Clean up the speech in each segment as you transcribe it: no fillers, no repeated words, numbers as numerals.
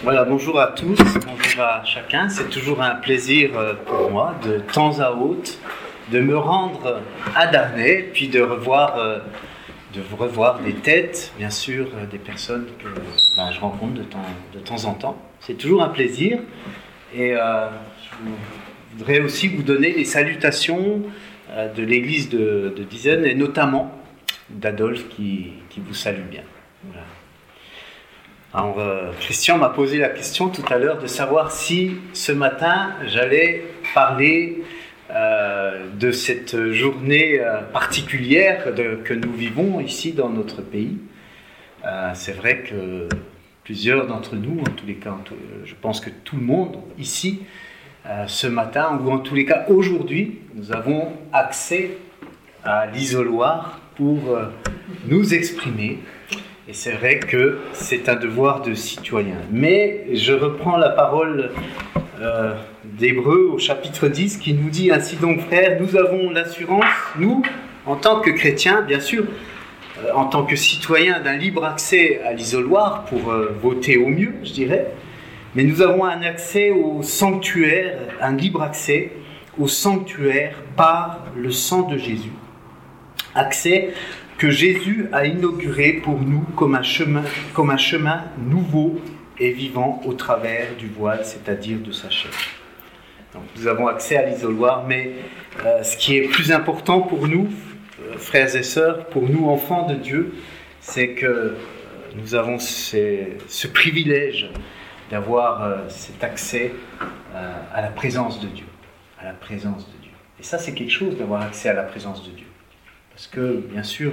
Voilà, bonjour à tous, bonjour à chacun. C'est toujours un plaisir pour moi, de temps à autre, de me rendre à Darney, puis de vous revoir des têtes, bien sûr, des personnes que je rencontre de temps en temps. C'est toujours un plaisir. Et je voudrais aussi vous donner les salutations de l'église de Diesen, et notamment d'Adolphe qui vous salue bien. Voilà. Alors, Christian m'a posé la question tout à l'heure de savoir si ce matin j'allais parler de cette journée particulière que nous vivons ici dans notre pays. C'est vrai que plusieurs d'entre nous, en tous les cas, je pense que tout le monde ici, ce matin, ou en tous les cas aujourd'hui, nous avons accès à l'isoloir pour nous exprimer. Et c'est vrai que c'est un devoir de citoyen. Mais je reprends la parole d'Hébreux au chapitre 10 qui nous dit « Ainsi donc, frères, nous avons l'assurance, nous, en tant que chrétiens, bien sûr, en tant que citoyens, d'un libre accès à l'isoloir pour voter au mieux, je dirais, mais nous avons un accès au sanctuaire, un libre accès au sanctuaire par le sang de Jésus. Accès que Jésus a inauguré pour nous comme un chemin nouveau et vivant au travers du voile, c'est-à-dire de sa chair. Donc, nous avons accès à l'isoloir, mais ce qui est plus important pour nous, frères et sœurs, pour nous enfants de Dieu, c'est que nous avons ce privilège d'avoir cet accès à la présence de Dieu. À la présence de Dieu. Et ça, c'est quelque chose d'avoir accès à la présence de Dieu. Parce que, bien sûr,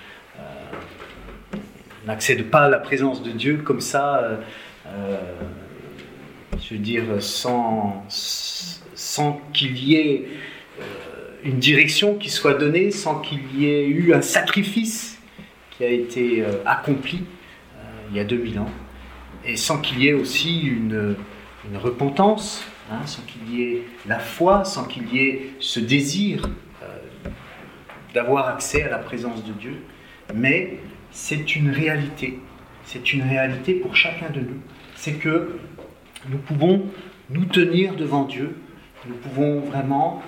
on n'accède pas à la présence de Dieu comme ça, je veux dire, sans qu'il y ait une direction qui soit donnée, sans qu'il y ait eu un sacrifice qui a été accompli il y a 2000 ans, et sans qu'il y ait aussi une repentance, sans qu'il y ait la foi, sans qu'il y ait ce désir d'avoir accès à la présence de Dieu. Mais c'est une réalité pour chacun de nous. C'est que nous pouvons nous tenir devant Dieu, nous pouvons vraiment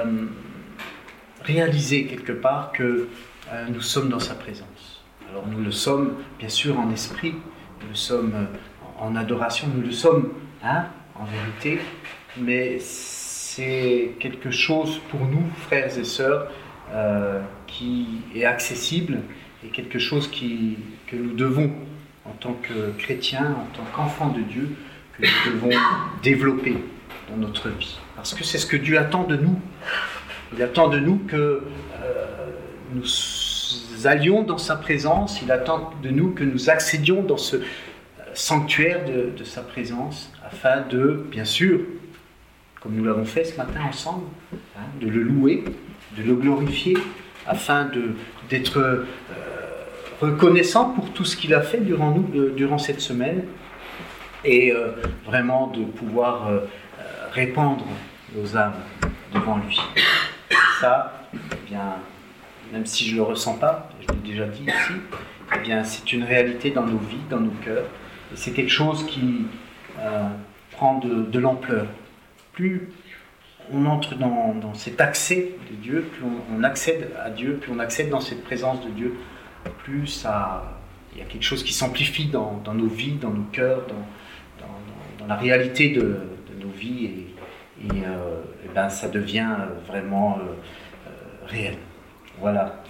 réaliser quelque part que nous sommes dans sa présence. Alors nous le sommes bien sûr en esprit, nous le sommes en adoration, nous le sommes en vérité, mais c'est quelque chose pour nous, frères et sœurs, qui est accessible et quelque chose que nous devons, en tant que chrétiens, en tant qu'enfants de Dieu, que nous devons développer dans notre vie. Parce que c'est ce que Dieu attend de nous. Il attend de nous que nous allions dans sa présence, il attend de nous que nous accédions dans ce sanctuaire de sa présence, afin de, bien sûr, comme nous l'avons fait ce matin ensemble, de le louer, de le glorifier, afin d'être reconnaissant pour tout ce qu'il a fait durant cette semaine, et vraiment de pouvoir répandre nos âmes devant lui. Et ça, eh bien, même si je ne le ressens pas, je l'ai déjà dit ici, eh bien, c'est une réalité dans nos vies, dans nos cœurs, et c'est quelque chose qui prend de l'ampleur. Plus on entre dans cet accès de Dieu, plus on accède à Dieu, plus on accède dans cette présence de Dieu, plus il y a quelque chose qui s'amplifie dans nos vies, dans nos cœurs, dans la réalité de nos vies, et ben, ça devient vraiment réel. Voilà.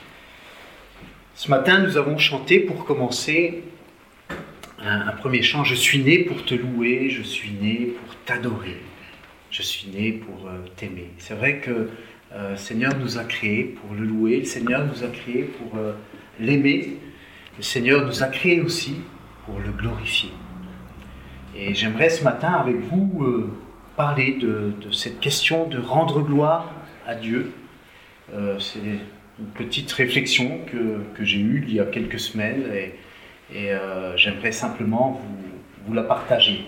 Ce matin, nous avons chanté pour commencer un premier chant. Je suis né pour te louer, je suis né pour t'adorer. Je suis né pour t'aimer. C'est vrai que le Seigneur nous a créés pour le louer, le Seigneur nous a créés pour l'aimer, le Seigneur nous a créés aussi pour le glorifier. Et j'aimerais ce matin avec vous parler de cette question de rendre gloire à Dieu. C'est une petite réflexion que j'ai eue il y a quelques semaines, et j'aimerais simplement vous la partager.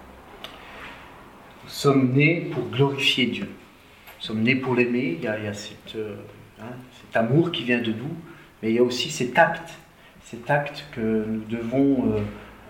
Nous sommes nés pour glorifier Dieu. Nous sommes nés pour l'aimer. Il y a cet amour qui vient de nous, mais il y a aussi cet acte que nous devons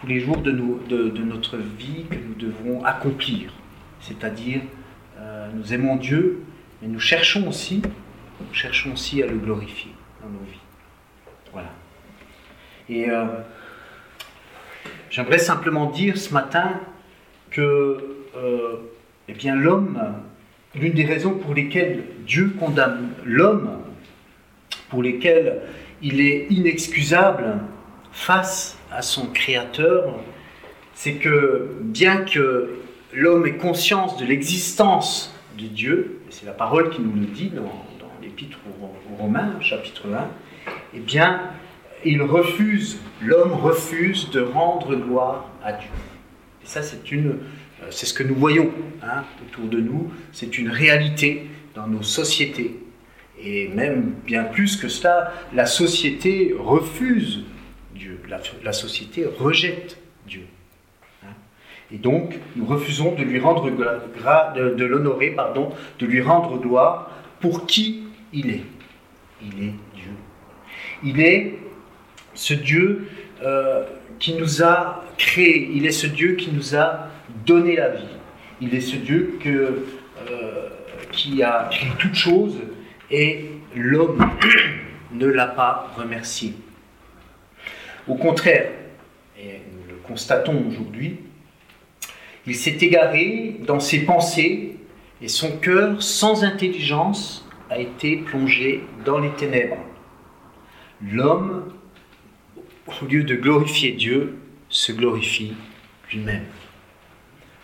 tous les jours de notre vie que nous devons accomplir. C'est-à-dire, nous aimons Dieu, mais nous cherchons aussi à le glorifier dans nos vies. Voilà. Et j'aimerais simplement dire ce matin que l'homme, l'une des raisons pour lesquelles Dieu condamne l'homme, pour lesquelles il est inexcusable face à son Créateur, c'est que bien que l'homme ait conscience de l'existence de Dieu, et c'est la parole qui nous le dit dans l'Épître aux Romains, chapitre 1, eh bien, l'homme refuse de rendre gloire à Dieu. Et ça, c'est ce que nous voyons autour de nous, c'est une réalité dans nos sociétés. Et même bien plus que cela, la société refuse Dieu, la société rejette Dieu. Et donc, nous refusons de lui rendre de l'honorer, de lui rendre gloire pour qui il est. Il est Dieu. Il est ce Dieu qui nous a créés. Il est ce Dieu qui nous a donné la vie. Il est ce Dieu qui a créé toutes choses et l'homme ne l'a pas remercié. Au contraire, et nous le constatons aujourd'hui, il s'est égaré dans ses pensées et son cœur, sans intelligence, a été plongé dans les ténèbres. L'homme, au lieu de glorifier Dieu, se glorifie lui-même. Pourquoi ?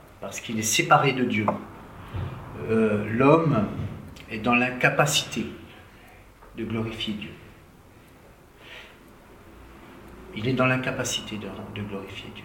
Parce qu'il est séparé de Dieu. L'homme est dans l'incapacité de glorifier Dieu. Il est dans l'incapacité de glorifier Dieu.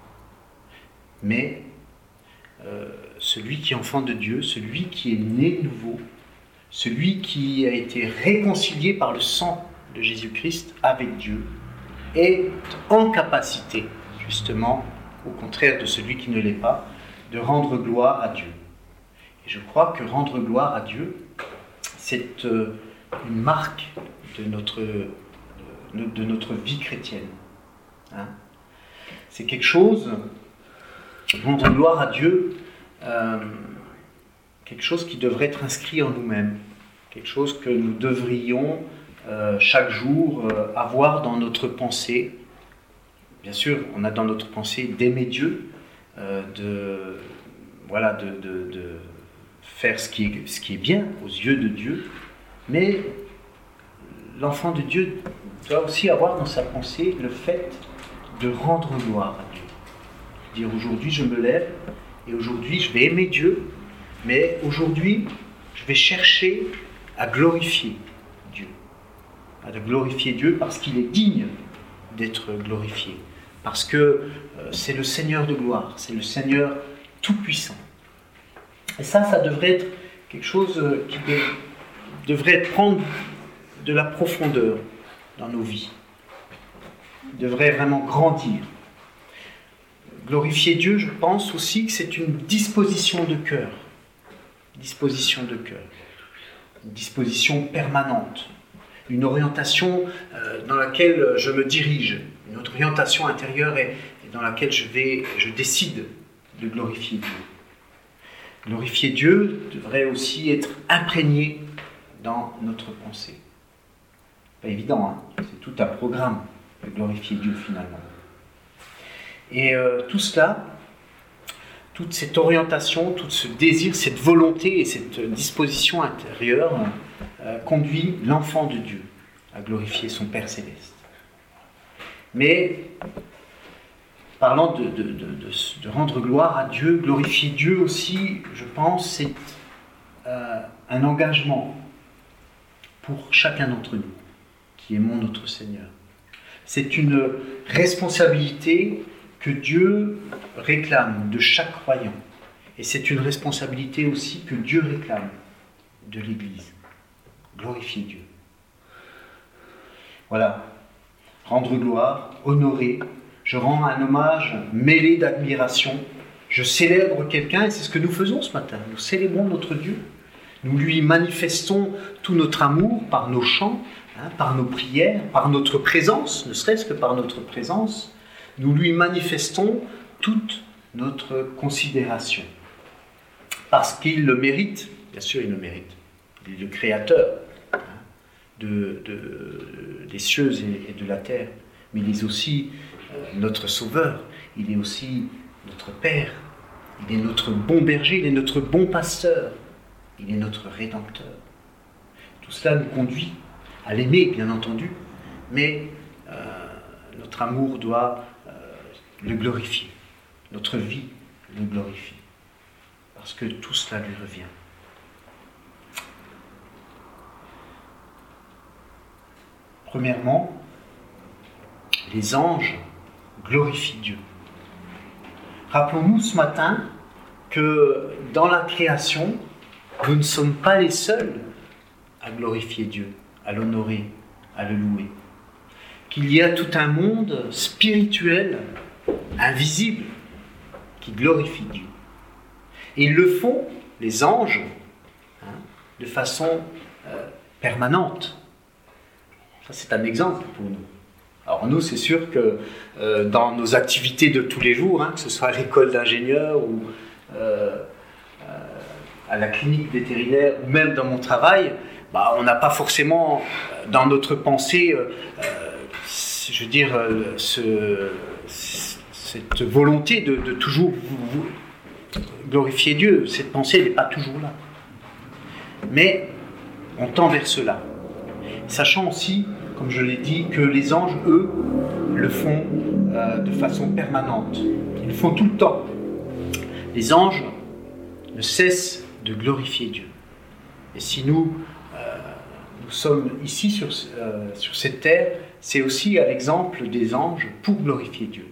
Mais celui qui est enfant de Dieu, celui qui est né de nouveau, celui qui a été réconcilié par le sang de Jésus-Christ avec Dieu, est en capacité, justement, au contraire de celui qui ne l'est pas, de rendre gloire à Dieu. Et je crois que rendre gloire à Dieu, c'est une marque de notre vie chrétienne. C'est quelque chose, rendre gloire à Dieu, quelque chose qui devrait être inscrit en nous-mêmes, quelque chose que nous devrions chaque jour avoir dans notre pensée. Bien sûr, on a dans notre pensée d'aimer Dieu, de faire ce qui est bien aux yeux de Dieu, mais l'enfant de Dieu doit aussi avoir dans sa pensée le fait de rendre gloire à Dieu. Dire aujourd'hui je me lève et aujourd'hui je vais aimer Dieu, mais aujourd'hui je vais chercher à glorifier Dieu. À glorifier Dieu parce qu'il est digne d'être glorifié. Parce que c'est le Seigneur de gloire, c'est le Seigneur tout-puissant. Et ça devrait être quelque chose qui devrait prendre de la profondeur dans nos vies. Il devrait vraiment grandir. Glorifier Dieu, je pense aussi que c'est une disposition de cœur. Disposition de cœur. Une disposition permanente. Une orientation dans laquelle je me dirige. Une orientation intérieure et dans laquelle je décide de glorifier Dieu. Glorifier Dieu devrait aussi être imprégné dans notre pensée. Pas évident, c'est tout un programme de glorifier Dieu finalement. Et tout cela, toute cette orientation, tout ce désir, cette volonté et cette disposition intérieure conduit l'enfant de Dieu à glorifier son Père Céleste. Mais parlant de rendre gloire à Dieu, glorifier Dieu aussi, je pense, c'est un engagement pour chacun d'entre nous qui aimons notre Seigneur. C'est une responsabilité que Dieu réclame de chaque croyant. Et c'est une responsabilité aussi que Dieu réclame de l'Église. Glorifier Dieu. Voilà. Rendre gloire, honorer. Je rends un hommage mêlé d'admiration. Je célèbre quelqu'un et c'est ce que nous faisons ce matin. Nous célébrons notre Dieu. Nous lui manifestons tout notre amour par nos chants, par nos prières, par notre présence, ne serait-ce que par notre présence. nous lui manifestons toute notre considération. Parce qu'il le mérite, bien sûr il le mérite. Il est le créateur des cieux et de la terre, mais il est aussi notre sauveur, il est aussi notre Père, il est notre bon berger, il est notre bon pasteur, il est notre rédempteur. Tout cela nous conduit à l'aimer, bien entendu, mais notre amour doit le glorifier, notre vie le glorifie, parce que tout cela lui revient. Premièrement, les anges glorifient Dieu. Rappelons-nous ce matin que dans la création, nous ne sommes pas les seuls à glorifier Dieu, à l'honorer, à le louer. Qu'il y a tout un monde spirituel, invisible, qui glorifie Dieu. Et ils le font, les anges, de façon permanente. Ça, c'est un exemple pour nous. Alors nous, c'est sûr que dans nos activités de tous les jours, que ce soit à l'école d'ingénieur ou à la clinique vétérinaire, ou même dans mon travail, on n'a pas forcément dans notre pensée, cette volonté de toujours glorifier Dieu. Cette pensée n'est pas toujours là. Mais on tend vers cela. Sachant aussi, comme je l'ai dit, que les anges, eux, le font de façon permanente. Ils le font tout le temps. Les anges ne cessent de glorifier Dieu. Et si nous sommes ici sur cette terre, c'est aussi à l'exemple des anges pour glorifier Dieu,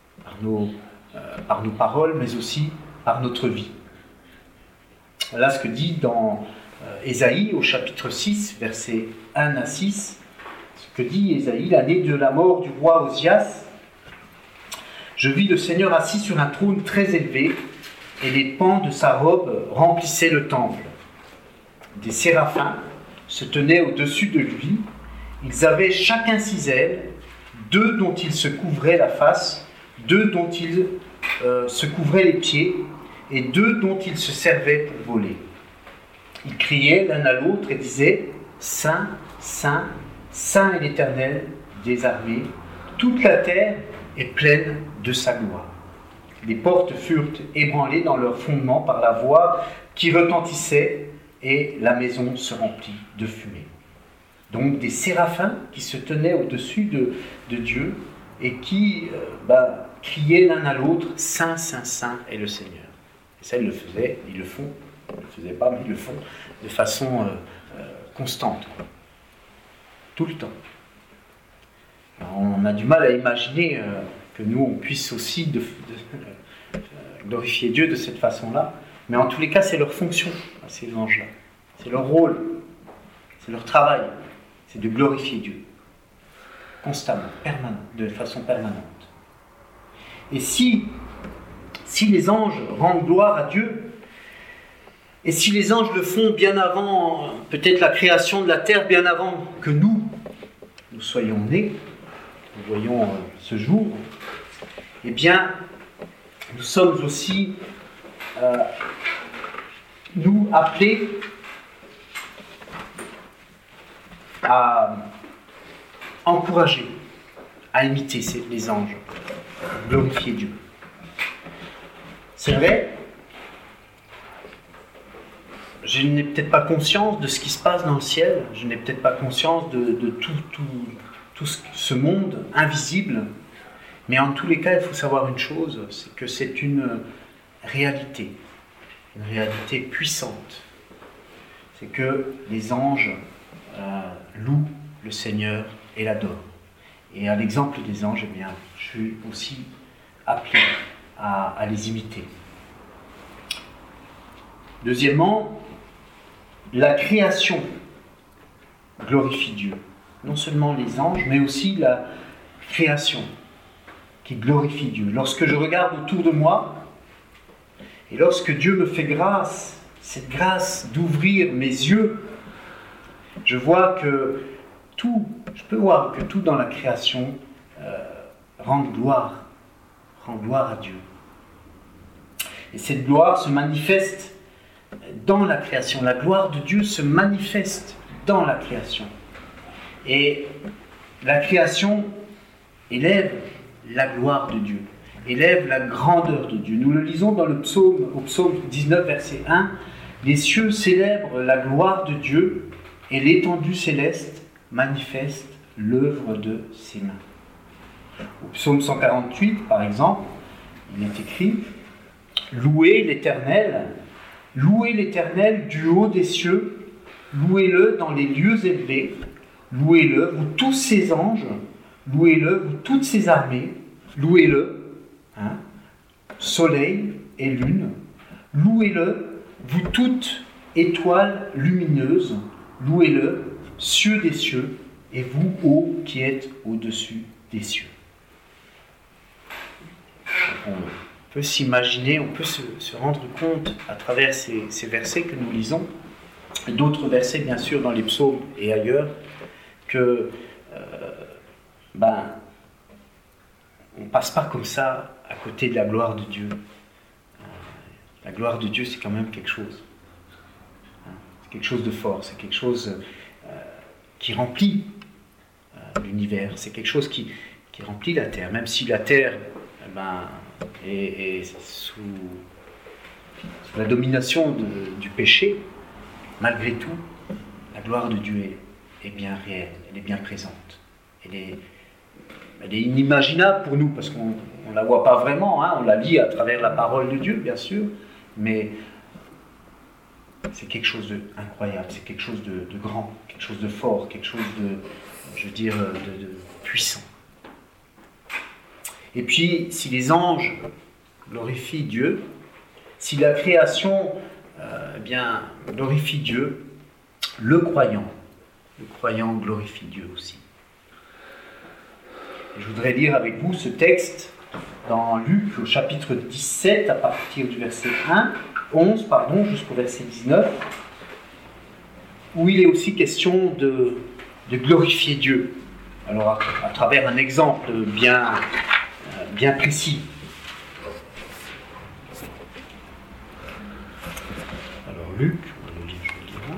par nos paroles, mais aussi par notre vie. Voilà ce que dit dans Ésaïe, au chapitre 6, versets 1 à 6, ce que dit Ésaïe, l'année de la mort du roi Osias. Je vis le Seigneur assis sur un trône très élevé, et les pans de sa robe remplissaient le temple. Des séraphins se tenaient au-dessus de lui. Ils avaient chacun 6 ailes, 2 dont ils se couvraient la face, 2 dont ils se couvraient les pieds, et 2 dont ils se servaient pour voler. Ils criaient l'un à l'autre et disaient « Saint, Saint, Saint est l'Éternel des armées, toute la terre est pleine de sa gloire. » Les portes furent ébranlées dans leur fondement par la voix qui retentissait, et la maison se remplit de fumée. Donc des séraphins qui se tenaient au-dessus de Dieu et qui criaient l'un à l'autre « Saint, Saint, Saint est le Seigneur ». Et ça, ils le faisaient, ils le font, ils ne le faisaient pas, mais ils le font de façon constante, tout le temps. Alors, on a du mal à imaginer que nous, on puisse aussi glorifier Dieu de cette façon-là, mais en tous les cas, c'est leur fonction, à ces anges-là. C'est leur rôle, c'est leur travail, c'est de glorifier Dieu, constamment, de façon permanente. Et si les anges rendent gloire à Dieu, et si les anges le font bien avant, peut-être la création de la terre, bien avant que nous soyons nés, nous voyons ce jour, eh bien, nous sommes aussi, nous, appelés à encourager, à imiter les anges, glorifier Dieu. C'est vrai, je n'ai peut-être pas conscience de ce qui se passe dans le ciel, je n'ai peut-être pas conscience de tout ce monde invisible, mais en tous les cas, il faut savoir une chose, c'est que c'est une réalité puissante. C'est que les anges louent le Seigneur et l'adorent. Et à l'exemple des anges, eh bien, je suis aussi appelé à les imiter. Deuxièmement, la création glorifie Dieu. Non seulement les anges, mais aussi la création qui glorifie Dieu. Lorsque je regarde autour de moi, et lorsque Dieu me fait grâce, cette grâce d'ouvrir mes yeux, je peux voir que tout dans la création rend gloire rend gloire à Dieu. Et cette gloire se manifeste dans la création. La gloire de Dieu se manifeste dans la création. Et la création élève la gloire de Dieu, élève la grandeur de Dieu. Nous le lisons dans le psaume, au psaume 19, verset 1. Les cieux célèbrent la gloire de Dieu et l'étendue céleste manifeste l'œuvre de ses mains. Au psaume 148, par exemple, il est écrit « Louez l'Éternel du haut des cieux, louez-le dans les lieux élevés, louez-le, vous tous ses anges, louez-le, vous toutes ses armées, louez-le, soleil et lune, louez-le, vous toutes étoiles lumineuses, louez-le, cieux des cieux, et vous, ô qui êtes au-dessus des cieux. » On peut s'imaginer, on peut se rendre compte à travers ces versets que nous lisons, et d'autres versets bien sûr dans les psaumes et ailleurs, que on ne passe pas comme ça à côté de la gloire de Dieu. La gloire de Dieu, c'est quand même quelque chose. C'est quelque chose de fort, c'est quelque chose qui remplit l'univers, c'est quelque chose qui remplit la terre, même si la terre est sous la domination du péché, malgré tout, la gloire de Dieu est bien réelle, elle est bien présente. Elle est inimaginable pour nous, parce qu'on ne la voit pas vraiment, on la lit à travers la parole de Dieu, bien sûr, mais c'est quelque chose d'incroyable, c'est quelque chose de grand, quelque chose de fort, quelque chose de puissant. Et puis, si les anges glorifient Dieu, si la création glorifie Dieu, le croyant glorifie Dieu aussi. Et je voudrais lire avec vous ce texte dans Luc au chapitre 17 à partir du verset 11 jusqu'au verset 19, où il est aussi question de glorifier Dieu. Alors à travers un exemple bien précis. Alors Luc, je vais lire là.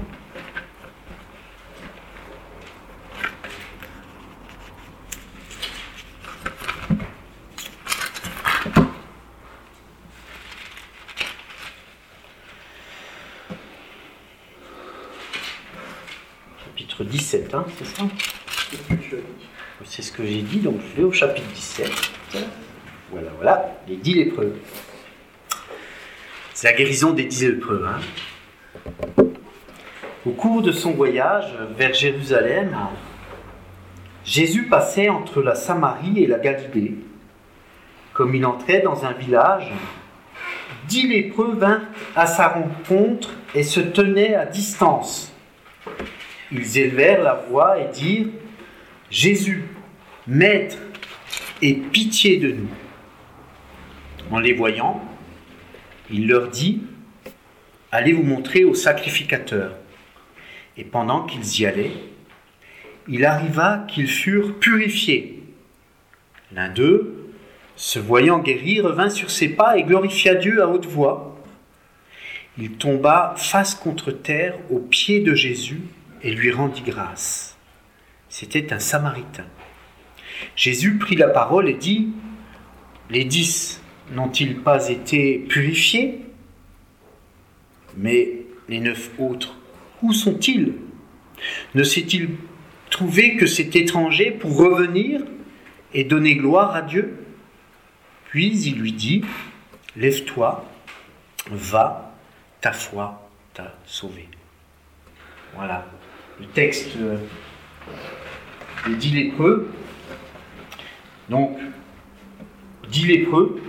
Chapitre 17, c'est ça ? C'est ce que j'ai dit, donc je vais au chapitre 17. Voilà, les 10 lépreux. C'est la guérison des 10 lépreux. Au cours de son voyage vers Jérusalem, Jésus passait entre la Samarie et la Galilée. Comme il entrait dans un village, 10 lépreux vinrent à sa rencontre et se tenaient à distance. Ils élevèrent la voix et dirent : « Jésus, Maître, aie pitié de nous. » En les voyant, il leur dit : « Allez vous montrer au sacrificateur. » Et pendant qu'ils y allaient, il arriva qu'ils furent purifiés. L'un d'eux, se voyant guéri, revint sur ses pas et glorifia Dieu à haute voix. Il tomba face contre terre aux pieds de Jésus et lui rendit grâce. C'était un Samaritain. Jésus prit la parole et dit : « Les 10 n'ont-ils pas été purifiés ? Mais les 9 autres, où sont-ils ? Ne s'est-il trouvé que cet étranger pour revenir et donner gloire à Dieu ? Puis il lui dit : Lève-toi, va, ta foi t'a sauvé. » Voilà, le texte des 10 lépreux. Donc, 10 lépreux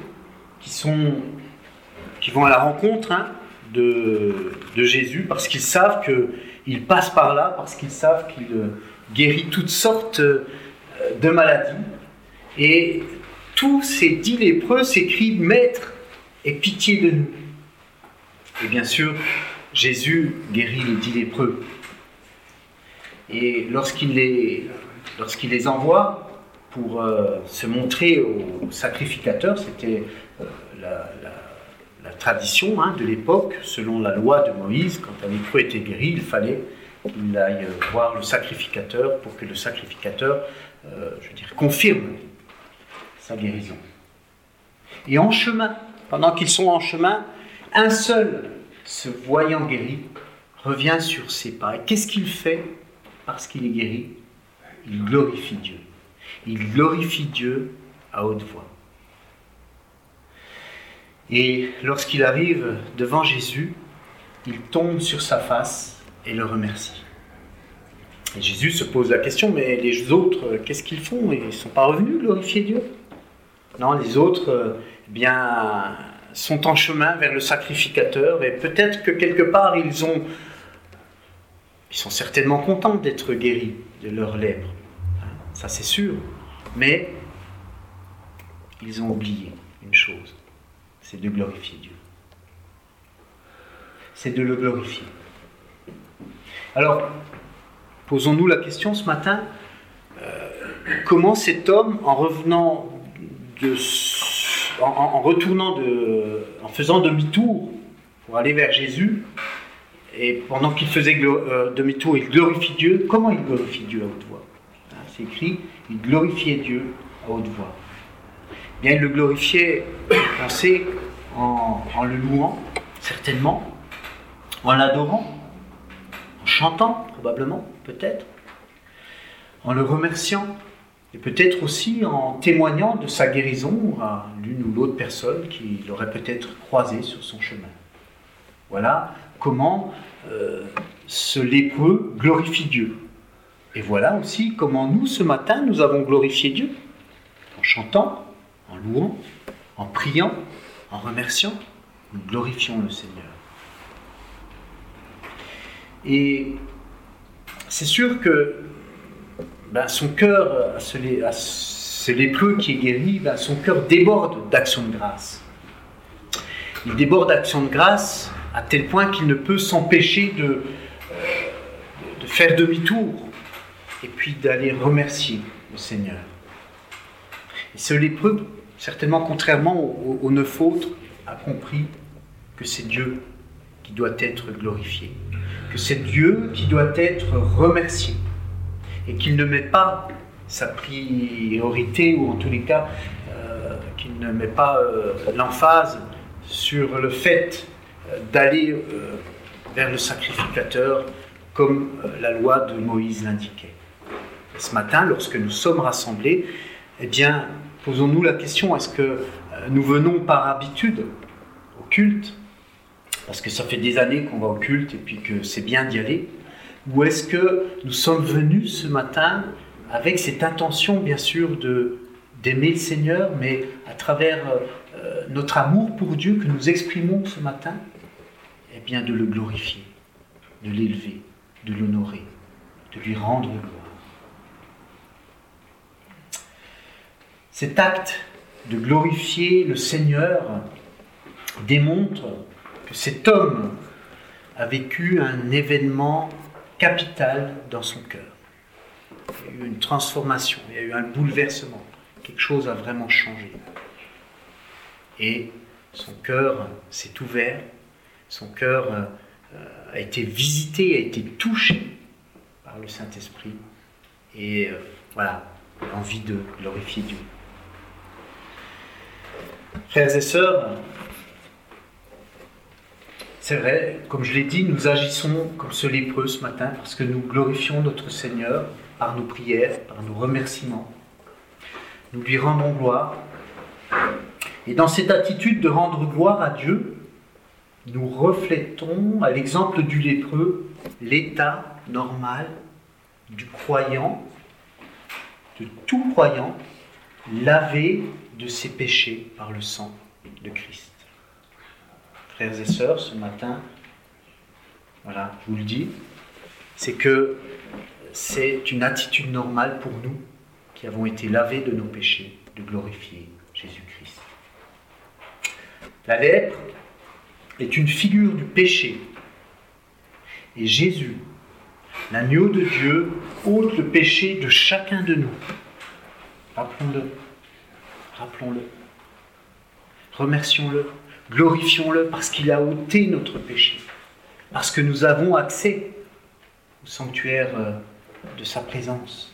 qui vont à la rencontre de Jésus parce qu'ils savent qu'il passe par là, parce qu'ils savent qu'il guérit toutes sortes de maladies. Et tous ces 10 lépreux s'écrient « Maître, aie pitié de nous ». Et bien sûr, Jésus guérit les 10 lépreux. Et lorsqu'il les envoie, pour se montrer au sacrificateur. C'était la tradition de l'époque, selon la loi de Moïse. Quand un lépreux était guéri, il fallait qu'il aille voir le sacrificateur pour que le sacrificateur, confirme sa guérison. Et en chemin, pendant qu'ils sont en chemin, un seul, se voyant guéri, revient sur ses pas. Et qu'est-ce qu'il fait parce qu'il est guéri? Il glorifie Dieu. Il glorifie Dieu à haute voix. Et lorsqu'il arrive devant Jésus, il tombe sur sa face et le remercie. Et Jésus se pose la question, mais les autres, qu'est-ce qu'ils font? Ils ne sont pas revenus glorifier Dieu? Non, les autres, sont en chemin vers le sacrificateur, et peut-être que quelque part, ils sont certainement contents d'être guéris de leur lèpre. Ça, c'est sûr. Mais ils ont oublié une chose, c'est de glorifier Dieu. C'est de le glorifier. Alors, posons-nous la question ce matin, comment cet homme, en faisant demi-tour pour aller vers Jésus, et pendant qu'il faisait demi-tour, il glorifie Dieu. Comment il glorifie Dieu à haute voix? C'est écrit, il glorifiait Dieu à haute voix. Bien, il le glorifiait, on sait, en le louant, certainement, en l'adorant, en chantant, probablement, peut-être, en le remerciant, et peut-être aussi en témoignant de sa guérison à l'une ou l'autre personne qui l'aurait peut-être croisé sur son chemin. Voilà comment ce lépreux glorifie Dieu. Et voilà aussi comment nous, ce matin, nous avons glorifié Dieu. En chantant, en louant, en priant, en remerciant, nous glorifions le Seigneur. Et c'est sûr que son cœur, à ce lépreux qui est guéri, son cœur déborde d'action de grâce. Il déborde d'action de grâce à tel point qu'il ne peut s'empêcher de faire demi-tour et puis d'aller remercier le Seigneur. Et ce lépreux, certainement contrairement aux 9 autres, a compris que c'est Dieu qui doit être glorifié, que c'est Dieu qui doit être remercié, et qu'il ne met pas sa priorité, ou en tous les cas, qu'il ne met pas l'emphase sur le fait d'aller vers le sacrificateur comme la loi de Moïse l'indiquait. Et ce matin, lorsque nous sommes rassemblés, eh bien, posons-nous la question, est-ce que nous venons par habitude au culte, parce que ça fait des années qu'on va au culte et puis que c'est bien d'y aller, ou est-ce que nous sommes venus ce matin avec cette intention, bien sûr, d'aimer le Seigneur, mais à travers notre amour pour Dieu que nous exprimons ce matin, eh bien de le glorifier, de l'élever, de l'honorer, de lui rendre gloire. Cet acte de glorifier le Seigneur démontre que cet homme a vécu un événement capital dans son cœur. Il y a eu une transformation, il y a eu un bouleversement, quelque chose a vraiment changé. Et son cœur s'est ouvert, son cœur a été visité, a été touché par le Saint-Esprit, et l'envie de glorifier Dieu. Frères et sœurs, c'est vrai, comme je l'ai dit, nous agissons comme ce lépreux ce matin parce que nous glorifions notre Seigneur par nos prières, par nos remerciements. Nous lui rendons gloire. Et dans cette attitude de rendre gloire à Dieu, nous reflétons, à l'exemple du lépreux, l'état normal du croyant, de tout croyant, lavé de ses péchés par le sang de Christ. Frères et sœurs, ce matin, je vous le dis, c'est que c'est une attitude normale pour nous qui avons été lavés de nos péchés, de glorifier Jésus-Christ. La lèpre est une figure du péché. Et Jésus, l'agneau de Dieu, ôte le péché de chacun de nous Rappelons-le. Remercions-le. Glorifions-le parce qu'il a ôté notre péché. Parce que nous avons accès au sanctuaire de sa présence.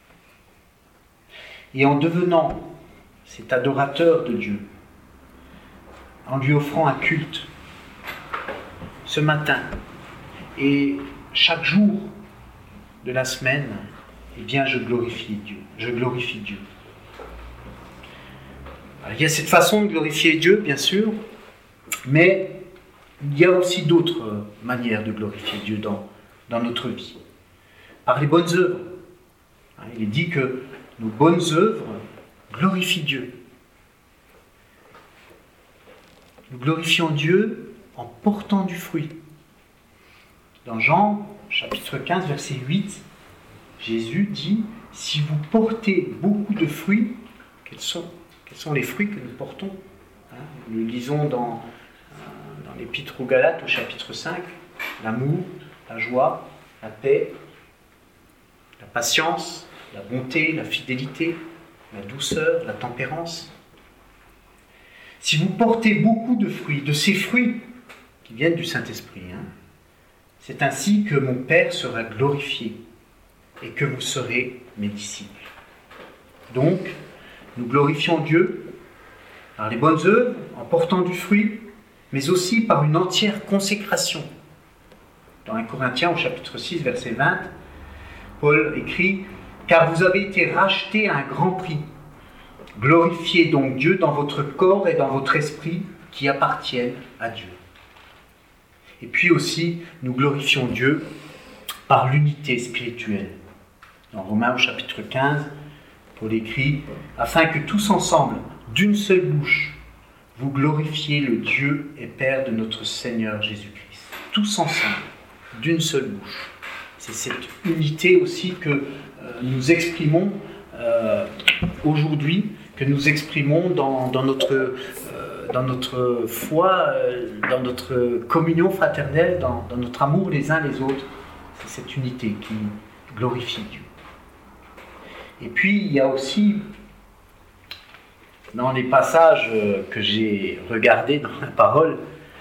Et en devenant cet adorateur de Dieu, en lui offrant un culte, ce matin et chaque jour de la semaine, eh bien je glorifie Dieu. Je glorifie Dieu. Alors, il y a cette façon de glorifier Dieu, bien sûr, mais il y a aussi d'autres manières de glorifier Dieu dans notre vie. Par les bonnes œuvres. Il est dit que nos bonnes œuvres glorifient Dieu. Nous glorifions Dieu en portant du fruit. Dans Jean, chapitre 15, verset 8, Jésus dit, « Si vous portez beaucoup de fruits, quels sont les fruits que nous portons ?» Nous lisons dans l'Épître aux Galates, au chapitre 5, l'amour, la joie, la paix, la patience, la bonté, la fidélité, la douceur, la tempérance. Si vous portez beaucoup de fruits, de ces fruits qui viennent du Saint-Esprit, c'est ainsi que mon Père sera glorifié et que vous serez mes disciples. Donc, nous glorifions Dieu par les bonnes œuvres, en portant du fruit, mais aussi par une entière consécration. Dans 1 Corinthiens, au chapitre 6, verset 20, Paul écrit « Car vous avez été rachetés à un grand prix. Glorifiez donc Dieu dans votre corps et dans votre esprit qui appartiennent à Dieu. » Et puis aussi, nous glorifions Dieu par l'unité spirituelle. Dans Romains, au chapitre 15, Paul écrit « Afin que tous ensemble, d'une seule bouche, vous glorifiez le Dieu et Père de notre Seigneur Jésus-Christ. » Tous ensemble, d'une seule bouche. C'est cette unité aussi que nous exprimons aujourd'hui, que nous exprimons dans notre foi, dans notre communion fraternelle, dans notre amour les uns les autres. C'est cette unité qui glorifie Dieu. Et puis, il y a aussi, dans les passages que j'ai regardés dans la parole,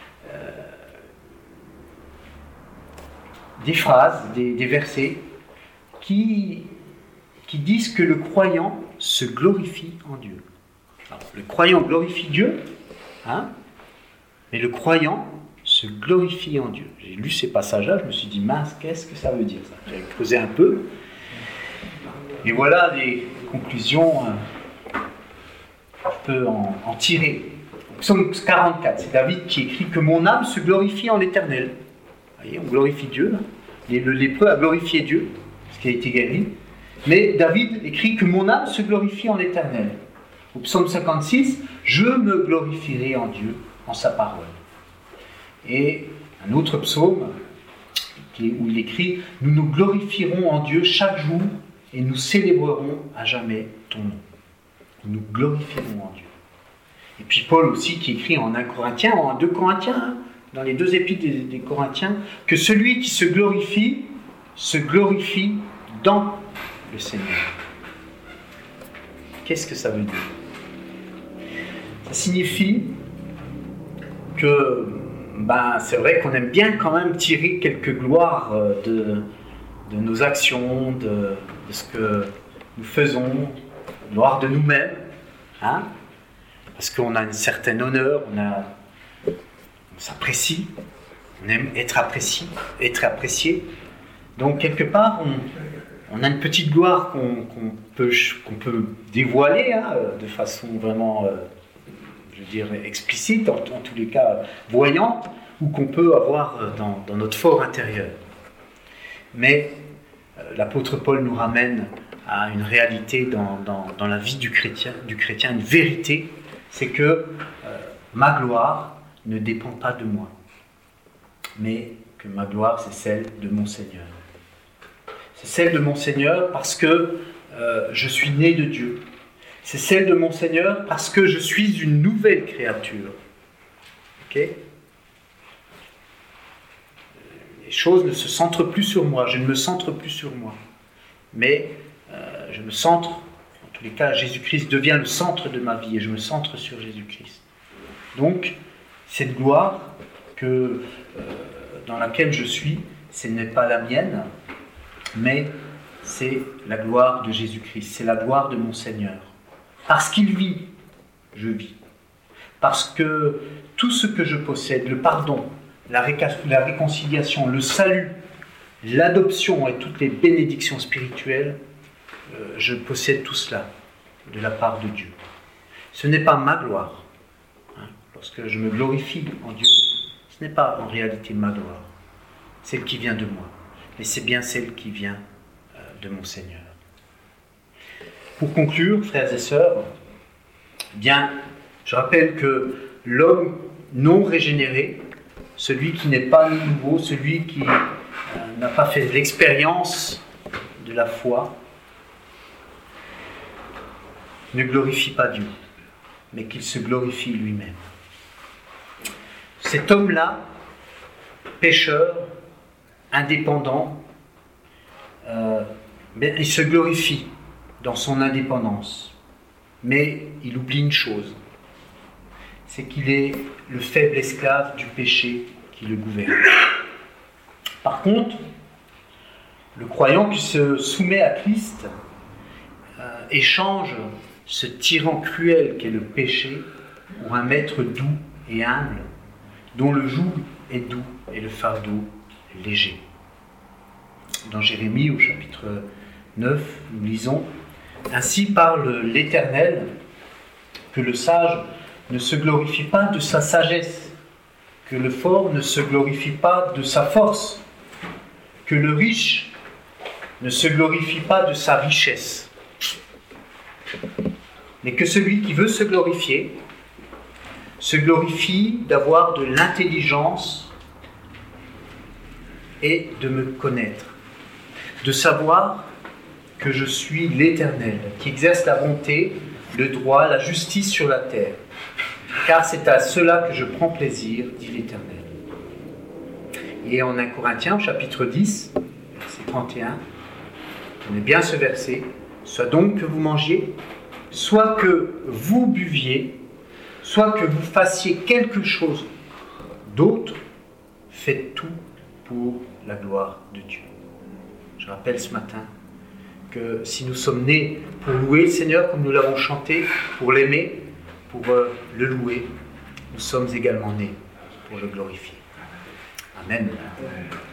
des phrases, des versets qui disent que le croyant se glorifie en Dieu. Alors, le croyant glorifie Dieu, mais le croyant se glorifie en Dieu. J'ai lu ces passages-là, je me suis dit, mince, qu'est-ce que ça veut dire ça ? J'avais creusé un peu. Et voilà les conclusions qu'on peut en tirer. Psaume 44, c'est David qui écrit que mon âme se glorifie en l'Éternel. Vous voyez, on glorifie Dieu. Là. Le lépreux a glorifié Dieu, parce qu'il a été guéri. Mais David écrit que mon âme se glorifie en l'Éternel. Au psaume 56, je me glorifierai en Dieu, en sa parole. Et un autre psaume où il écrit « Nous nous glorifierons en Dieu chaque jour et nous célébrerons à jamais ton nom. » Nous nous glorifierons en Dieu. Et puis Paul aussi qui écrit en 1 Corinthiens, en 2 Corinthiens, dans les deux épîtres des Corinthiens, que celui qui se glorifie dans le Seigneur. Qu'est-ce que ça veut dire ? Ça signifie que c'est vrai qu'on aime bien quand même tirer quelques gloires de nos actions, de ce que nous faisons, gloire de nous-mêmes, parce qu'on a un certain honneur, on s'apprécie, on aime être apprécié. Donc quelque part, on a une petite gloire qu'on peut dévoiler de façon vraiment, explicite, en tous les cas voyante, ou qu'on peut avoir dans notre fort intérieur. Mais l'apôtre Paul nous ramène à une réalité dans la vie du chrétien, une vérité, c'est que ma gloire ne dépend pas de moi, mais que ma gloire, c'est celle de mon Seigneur. C'est celle de mon Seigneur parce que je suis né de Dieu. C'est celle de mon Seigneur parce que je suis une nouvelle créature. Ok ? Les choses ne se centrent plus sur moi, je ne me centre plus sur moi. Mais je me centre, en tout tous les cas, Jésus-Christ devient le centre de ma vie et je me centre sur Jésus-Christ. Donc, cette gloire dans laquelle je suis, ce n'est pas la mienne, mais c'est la gloire de Jésus-Christ, c'est la gloire de mon Seigneur. Parce qu'il vit, je vis. Parce que tout ce que je possède, le pardon, la réconciliation, le salut, l'adoption et toutes les bénédictions spirituelles, je possède tout cela de la part de Dieu. Ce n'est pas ma gloire. Lorsque je me glorifie en Dieu, ce n'est pas en réalité ma gloire, celle qui vient de moi, mais c'est bien celle qui vient de mon Seigneur. Pour conclure, frères et sœurs, je rappelle que l'homme non régénéré, celui qui n'est pas nouveau, celui qui n'a pas fait l'expérience de la foi, ne glorifie pas Dieu, mais qu'il se glorifie lui-même. Cet homme-là, pécheur, indépendant, il se glorifie dans son indépendance, mais il oublie une chose, c'est qu'il est le faible esclave du péché qui le gouverne. Par contre, le croyant qui se soumet à Christ échange ce tyran cruel qu'est le péché pour un maître doux et humble, dont le joug est doux et le fardeau léger. Dans Jérémie, au chapitre 9, nous lisons « Ainsi parle l'Éternel, que le sage ne se glorifie pas de sa sagesse, que le fort ne se glorifie pas de sa force, que le riche ne se glorifie pas de sa richesse, mais que celui qui veut se glorifier d'avoir de l'intelligence et de me connaître, de savoir que je suis l'Éternel, qui exerce la bonté, le droit, la justice sur la terre. Car c'est à cela que je prends plaisir, dit l'Éternel. » Et en 1 Corinthiens, chapitre 10, verset 31, tenez bien ce verset, « Soit donc que vous mangiez, soit que vous buviez, soit que vous fassiez quelque chose d'autre, faites tout pour la gloire de Dieu. » Je rappelle ce matin que si nous sommes nés pour louer le Seigneur, comme nous l'avons chanté, pour l'aimer, pour le louer, nous sommes également nés pour le glorifier. Amen.